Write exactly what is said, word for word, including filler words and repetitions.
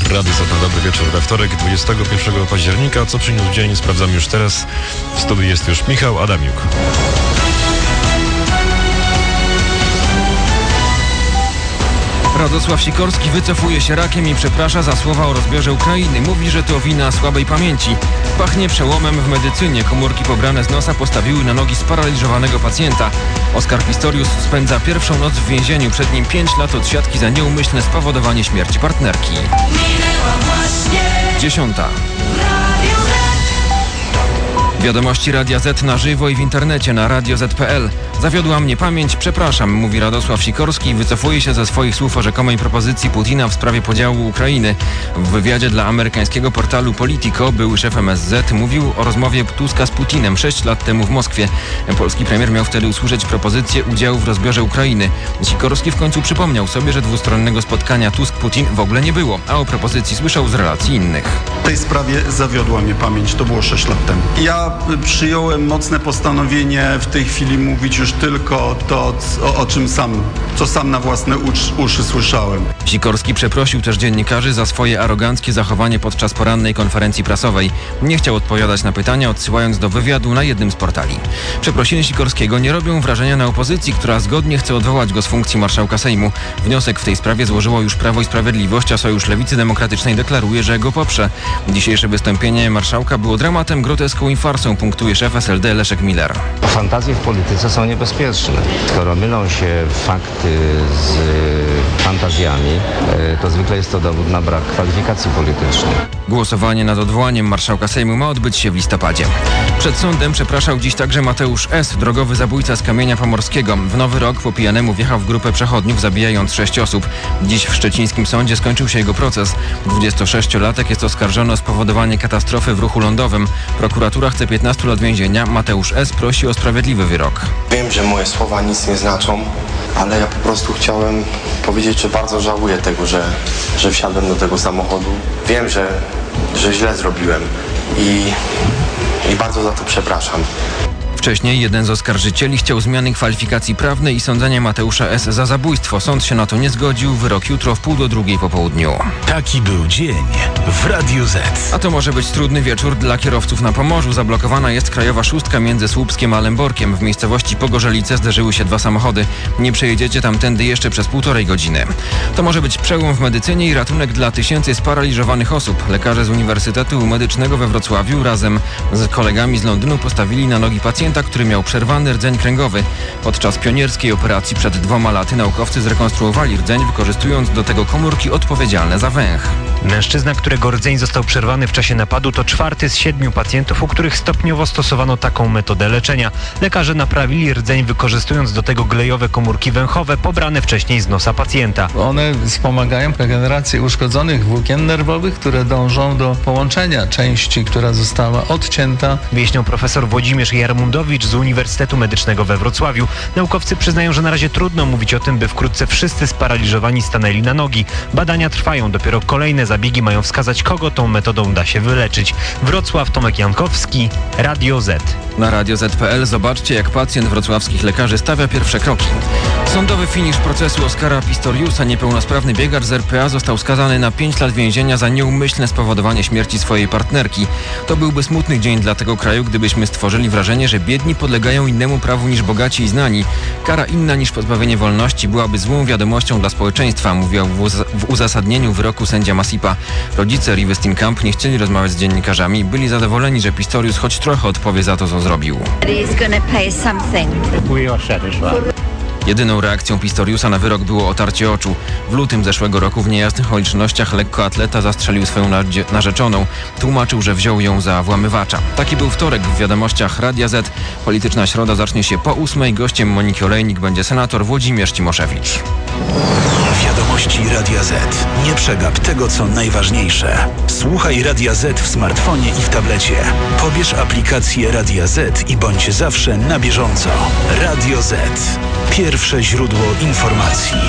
Radio Z na dobry wieczór we wtorek, dwudziestego pierwszego października. Co przyniósł dzień, sprawdzam już teraz. W studiu jest już Michał Adamiuk. Radosław Sikorski wycofuje się rakiem i przeprasza za słowa o rozbiorze Ukrainy. Mówi, że to wina słabej pamięci. Pachnie przełomem w medycynie. Komórki pobrane z nosa postawiły na nogi sparaliżowanego pacjenta. Oskar Pistorius spędza pierwszą noc w więzieniu. Przed nim pięć lat odsiadki za nieumyślne spowodowanie śmierci partnerki. Dziesiąta. Wiadomości Radia Z na żywo i w internecie na radio zet kropka pe el. Zawiodła mnie pamięć, przepraszam, mówi Radosław Sikorski i wycofuje się ze swoich słów o rzekomej propozycji Putina w sprawie podziału Ukrainy. W wywiadzie dla amerykańskiego portalu Politico były szef em es zet mówił o rozmowie Tuska z Putinem sześć lat temu w Moskwie. Polski premier miał wtedy usłyszeć propozycję udziału w rozbiorze Ukrainy. Sikorski w końcu przypomniał sobie, że dwustronnego spotkania Tusk-Putin w ogóle nie było, a o propozycji słyszał z relacji innych. W tej sprawie zawiodła mnie pamięć, to było sześć lat temu. Ja przyjąłem mocne postanowienie w tej chwili mówić już tylko to, o, o czym sam, co sam na własne usz, uszy słyszałem. Sikorski przeprosił też dziennikarzy za swoje aroganckie zachowanie podczas porannej konferencji prasowej. Nie chciał odpowiadać na pytania, odsyłając do wywiadu na jednym z portali. Przeprosiny Sikorskiego nie robią wrażenia na opozycji, która zgodnie chce odwołać go z funkcji marszałka Sejmu. Wniosek w tej sprawie złożyło już Prawo i Sprawiedliwość, a Sojusz Lewicy Demokratycznej deklaruje, że go poprze. Dzisiejsze wystąpienie marszałka było dramatem, groteską i farsą, punktuje szef es el de Leszek Miller. Fantazje w polityce są niebezpieczne. Skoro mylą się fakty z fantazjami, to zwykle jest to dowód na brak kwalifikacji politycznej. Głosowanie nad odwołaniem marszałka Sejmu ma odbyć się w listopadzie. Przed sądem przepraszał dziś także Mateusz S., drogowy zabójca z Kamienia Pomorskiego. W Nowy Rok po pijanemu wjechał w grupę przechodniów, zabijając sześć osób. Dziś w szczecińskim sądzie skończył się jego proces. dwudziestosześciolatek jest oskarżony o spowodowanie katastrofy w ruchu lądowym. Prokuratura chce piętnaście lat więzienia. Mateusz S. prosi o sprawiedliwy wyrok. Wiem, że moje słowa nic nie znaczą, ale ja po prostu chciałem powiedzieć, że bardzo żałuję tego, że, że wsiadłem do tego samochodu. Wiem, że, że źle zrobiłem i, i bardzo za to przepraszam. Wcześniej jeden z oskarżycieli chciał zmiany kwalifikacji prawnej i sądzenia Mateusza S. za zabójstwo. Sąd się na to nie zgodził. Wyrok jutro w pół do drugiej po południu. Taki był dzień w Radiu Z. A to może być trudny wieczór dla kierowców na Pomorzu. Zablokowana jest krajowa szóstka między Słupskiem a Lęborkiem. W miejscowości Pogorzelice zderzyły się dwa samochody. Nie przejedziecie tamtędy jeszcze przez półtorej godziny. To może być przełom w medycynie i ratunek dla tysięcy sparaliżowanych osób. Lekarze z Uniwersytetu Medycznego we Wrocławiu razem z kolegami z Londynu postawili na nogi pacjenta, który miał przerwany rdzeń kręgowy. Podczas pionierskiej operacji przed dwoma laty naukowcy zrekonstruowali rdzeń, wykorzystując do tego komórki odpowiedzialne za węch. Mężczyzna, którego rdzeń został przerwany w czasie napadu, to czwarty z siedmiu pacjentów, u których stopniowo stosowano taką metodę leczenia. Lekarze naprawili rdzeń, wykorzystując do tego glejowe komórki węchowe pobrane wcześniej z nosa pacjenta. One wspomagają regenerację uszkodzonych włókien nerwowych, które dążą do połączenia części, która została odcięta. Wyjaśniał profesor Włodzimierz Jarmundowicz z Uniwersytetu Medycznego we Wrocławiu. Naukowcy przyznają, że na razie trudno mówić o tym, by wkrótce wszyscy sparaliżowani stanęli na nogi. Badania trwają, dopiero kolejne zabiegi mają wskazać, kogo tą metodą da się wyleczyć. Wrocław, Tomek Jankowski, Radio Z. Na radio zet kropka pe el zobaczcie, jak pacjent wrocławskich lekarzy stawia pierwsze kroki. Sądowy finisz procesu Oskara Pistoriusa. Niepełnosprawny biegacz z er pe a został skazany na pięć lat więzienia za nieumyślne spowodowanie śmierci swojej partnerki. To byłby smutny dzień dla tego kraju, gdybyśmy stworzyli wrażenie, że biedni podlegają innemu prawu niż bogaci i znani. Kara inna niż pozbawienie wolności byłaby złą wiadomością dla społeczeństwa, mówił w uzasadnieniu wyroku sędzia Masipa. Rodzice Riwy Steenkamp nie chcieli rozmawiać z dziennikarzami. Byli zadowoleni, że Pistorius choć trochę odpowie za to, co zrobił. Jedyną reakcją Pistoriusa na wyrok było otarcie oczu. W lutym zeszłego roku w niejasnych okolicznościach lekkoatleta zastrzelił swoją narzeczoną. Tłumaczył, że wziął ją za włamywacza. Taki był wtorek w wiadomościach Radia Z. Polityczna środa zacznie się po ósmej. Gościem Moniki Olejnik będzie senator Włodzimierz Cimoszewicz. Wiadomości Radia Z. Nie przegap tego, co najważniejsze. Słuchaj Radia Z w smartfonie i w tablecie. Pobierz aplikację Radia Z i bądź zawsze na bieżąco. Radio Z. Pierwsze źródło informacji.